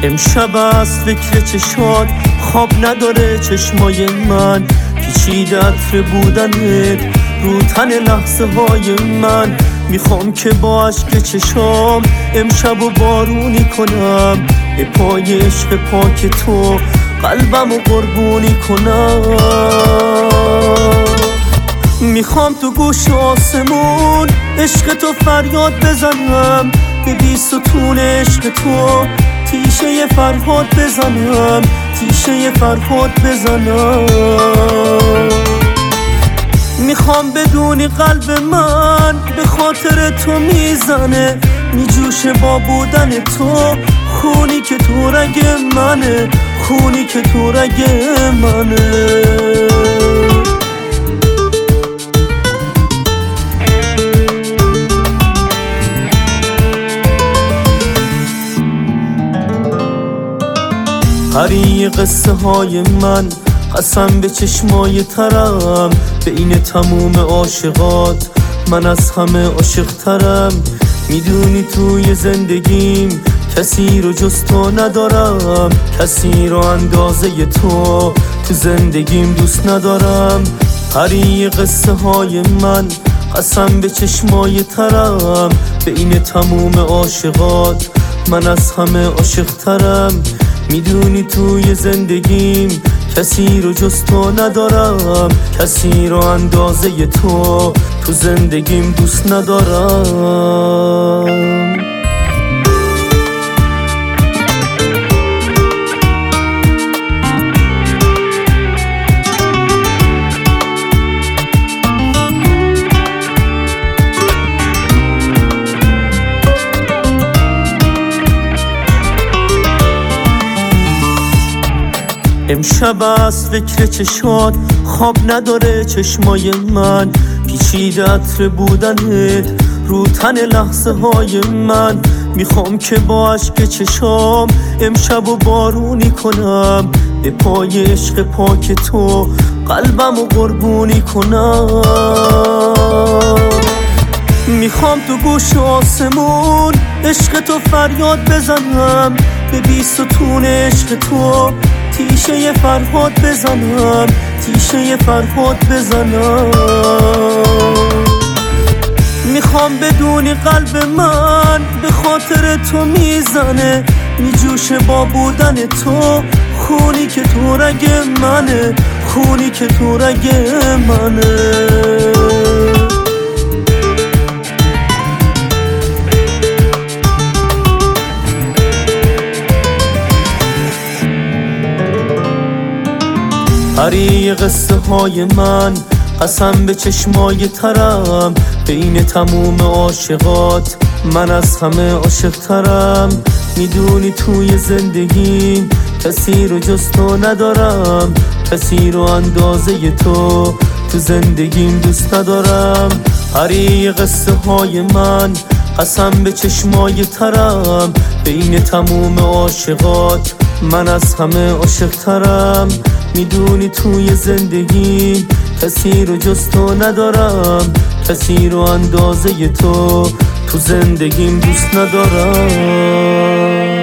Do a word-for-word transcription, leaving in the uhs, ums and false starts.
امشب از فکر چشات خواب نداره چشمای من، پیچیده عطر بودنت رو تن لحظه های من. میخوام که با عشق چشام امشب و بارونی کنم، به پای عشق پاک تو قلبم و قربونی کنم. میخوام تو گوش آسمون عشق تو فریاد بزنم، به بی ستون عشق تو تیشه فرهاد بزنم، تیشه فرهاد بزنم. میخوام بدونی قلب من به خاطر تو میزنه، میجوشه با بودن تو، خونی که تو رگ منه، خونی که تو رگ منه. هری قصه های من قسم به چشمای ترم، بین تموم عاشقات من از همه عاشق ترم. میدونی توی زندگیم کسی رو جز تو ندارم، کسی رو اندازه تو تو زندگیم دوست ندارم. هری قصه های من قسم به چشمای ترم، بین تموم عاشقات من از همه عاشق ترم. میدونی توی زندگیم کسی رو جز تو ندارم، کسی رو اندازه تو تو زندگیم دوست ندارم. امشب از فکر چشات خواب نداره چشمای من، پیچیده عطر بودنت رو تن لحظه های من. میخوام که با عشق چشام امشب و بارونی کنم، به پای عشق پاک تو قلبم و قربونی کنم. میخوام تو گوش آسمون عشق تو فریاد بزنم، به بی ستون عشق تو تیشه فرهاد بزنم، تیشه فرهاد بزنم. میخوام بدونی قلب من به خاطر تو میزنه، میجوشه با بودن تو، خونی که تو رگ منه، خونی که تو رگ منه. هری قصه های من قسم به چشمای ترم، بین تموم عاشقات من از همه عاشق ترم. میدونی توی زندگیم کسی رو جز تو ندارم، کسی رو اندازه تو تو زندگیم دوست ندارم. هری قصه های من قسم به چشمای ترم، بین تموم عاشقات من از همه عاشق ترم. میدونی توی زندگی کسی رو جز تو ندارم، کسی رو اندازه تو تو زندگیم دوست ندارم.